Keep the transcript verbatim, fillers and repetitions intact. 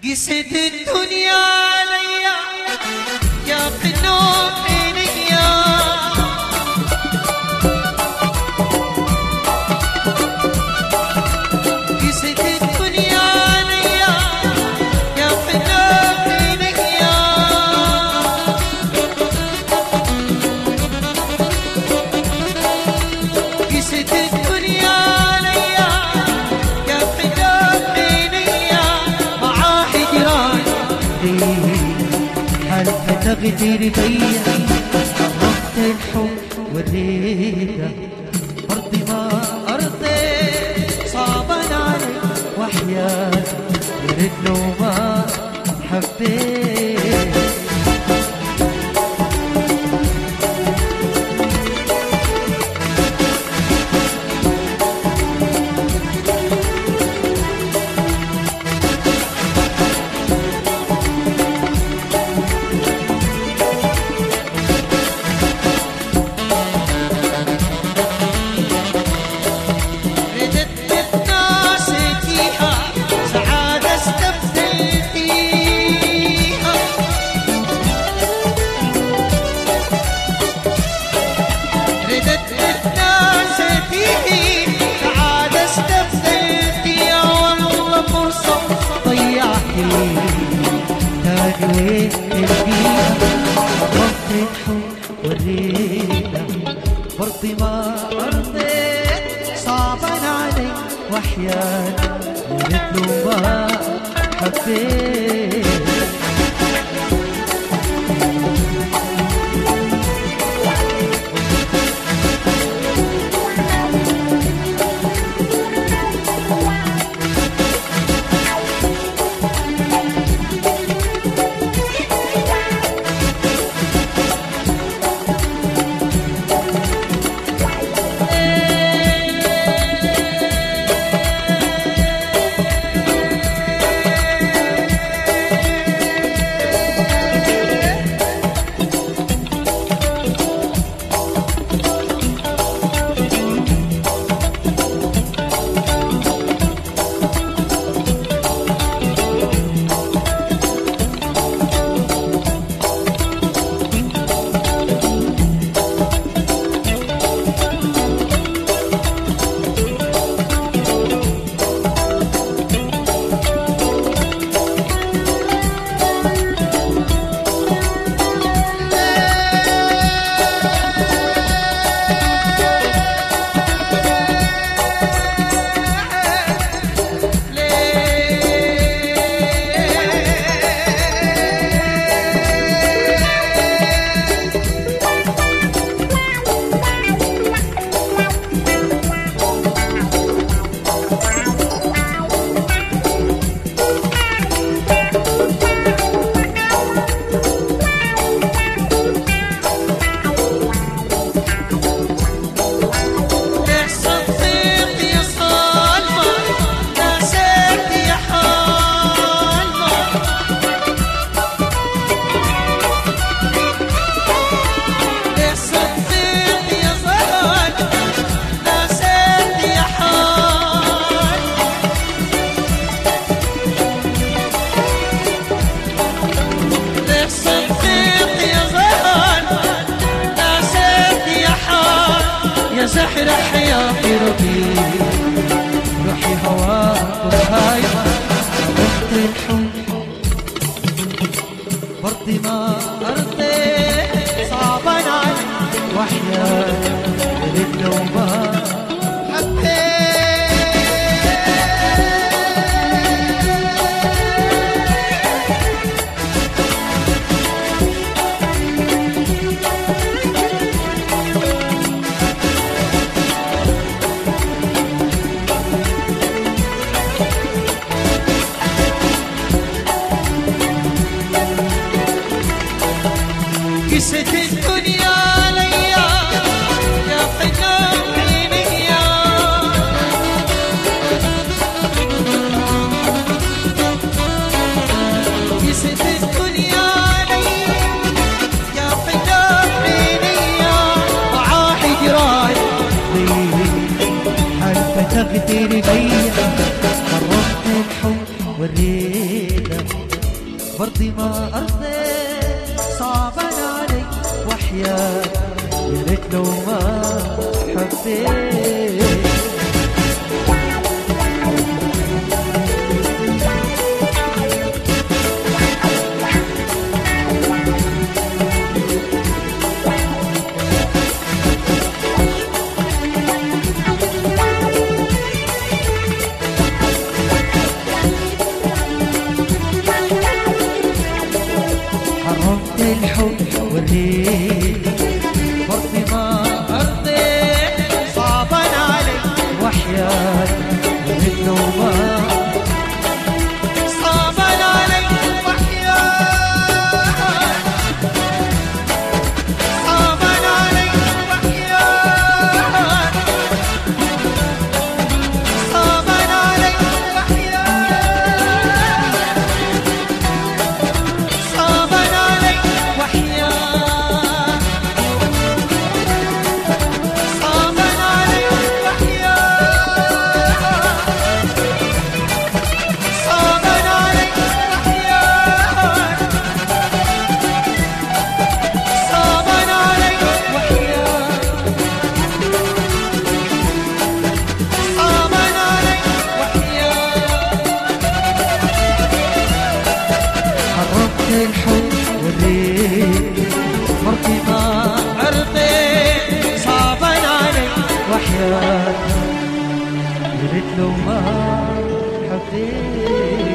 قست الدنيا عليا يا قلوب عينيا، قست الدنيا عليا يا قلوب عينيا، قست الدنيا عليا يا قلوب عينيا، مع حجران هل تقدر بيا عرفت الحب والريدة، أرضي ما أرضي صعبا علي وحياة يرد لو ما حبيت. تاجوي البيئة عرفت الحب والريدة، برضي ما أرضيت صعبا علي وحياة يرد له ما حبيت. سحر حياتي ربي روحي هواكم هايمة، عرفت الحب برضي ما أرضي صعبا علي وحياة يرد لو ما حبيت. قست الدنيا عليا يا قلوب عينيا، قست الدنيا عليا يا قلوب عينيا، مع حجران هل تقدر بيا عرفت الحب والريدة، برضي ما أرضيت صعبا علي وحياة يا ريت لو ما حبيت. حرمت الحب والليل برضي ما أرضيت صعبا علي وحياة يا ريت لو ما صعبا علي وحياة صعبا علي وحياة صعبا علي وحياة صعبا علي وحياة صعبا علي وحياة صعبا علي وحياة صعبا علي وحياة صعبا علي وحياة. حرمت الحب والريح مرضي ما أرضيت صعبا علي وحياة يا ريت لو ما حبيت.